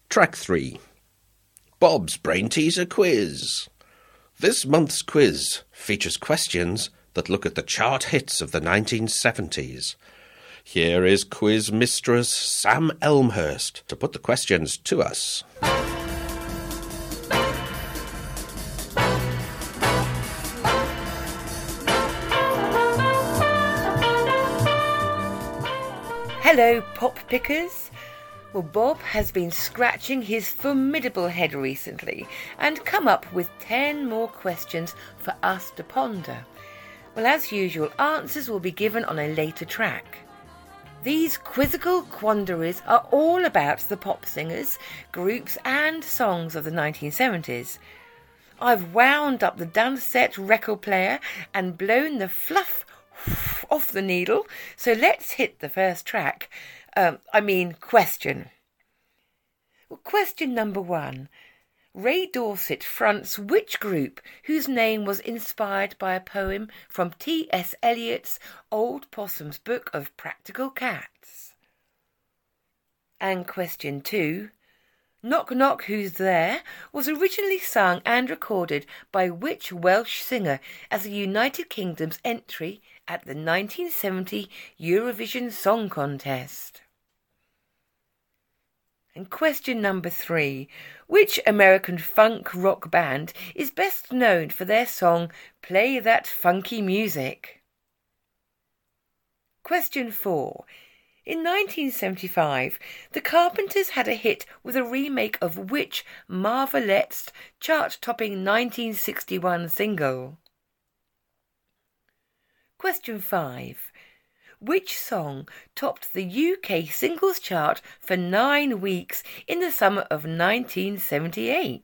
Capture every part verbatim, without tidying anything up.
Track three. Bob's Brain Teaser Quiz. This month's quiz features questions that look at the chart hits of the nineteen seventies. Here is quiz mistress Sam Elmhurst to put the questions to us. Hello, pop pickers. Well, Bob has been scratching his formidable head recently and come up with ten more questions for us to ponder. Well, as usual, answers will be given on a later track. These quizzical quandaries are all about the pop singers, groups and songs of the nineteen seventies. I've wound up the Dansette record player and blown the fluff off the needle, so let's hit the first track. Um, I mean, question. Well, question number one. Ray Dorset fronts which group whose name was inspired by a poem from T S Eliot's Old Possum's Book of Practical Cats? And question two. Knock Knock Who's There was originally sung and recorded by which Welsh singer as the United Kingdom's entry at the nineteen seventy Eurovision Song Contest? And question number three. Which American funk rock band is best known for their song Play That Funky Music? Question four. In nineteen seventy-five, the Carpenters had a hit with a remake of which Marvelettes chart-topping nineteen sixty-one single? Question five. Which song topped the U K singles chart for nine weeks in the summer of nineteen seventy-eight?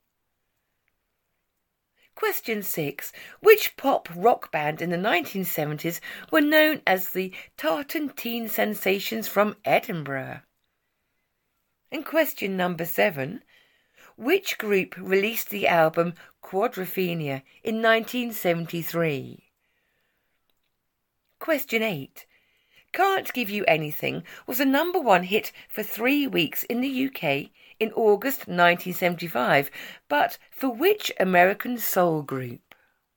Question six. Which pop rock band in the nineteen seventies were known as the Tartan Teen Sensations from Edinburgh? And question number seven. Which group released the album Quadrophenia in nineteen seventy-three? Question eight. Can't Give You Anything was a number one hit for three weeks in the U K in August nineteen seventy-five, but for which American soul group?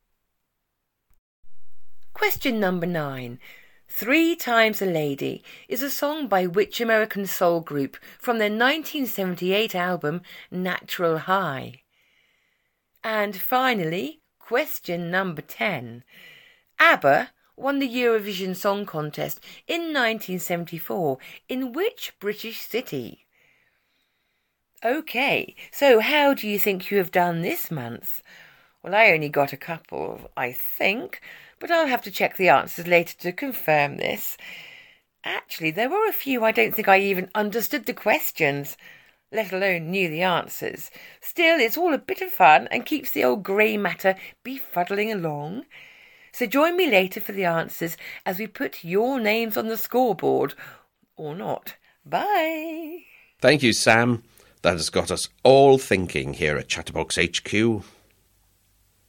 Question number nine. Three Times a Lady is a song by which American soul group from their nineteen seventy-eight album Natural High? And finally, question number ten. ABBA won the Eurovision Song Contest in nineteen seventy-four in which British city? OK, so how do you think you have done this month? Well, I only got a couple, I think, but I'll have to check the answers later to confirm this. Actually, there were a few I don't think I even understood the questions, let alone knew the answers. Still, it's all a bit of fun and keeps the old grey matter befuddling along. So join me later for the answers as we put your names on the scoreboard. Or not. Bye. Thank you, Sam. That has got us all thinking here at Chatterbox H Q.